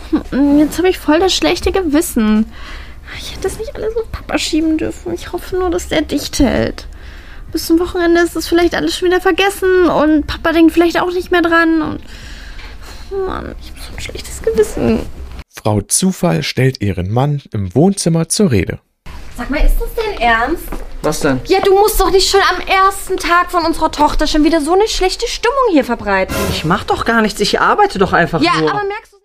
Jetzt habe ich voll das schlechte Gewissen. Ich hätte das nicht alles auf Papa schieben dürfen. Ich hoffe nur, dass der dicht hält. Bis zum Wochenende ist das vielleicht alles schon wieder vergessen und Papa denkt vielleicht auch nicht mehr dran. Und Mann, ich habe so ein schlechtes Gewissen. Frau Zufall stellt ihren Mann im Wohnzimmer zur Rede. Sag mal, ist das dein Ernst? Was denn? Ja, du musst doch nicht schon am ersten Tag von unserer Tochter schon wieder so eine schlechte Stimmung hier verbreiten. Ich mach doch gar nichts, ich arbeite doch einfach nur. Ja, aber merkst du...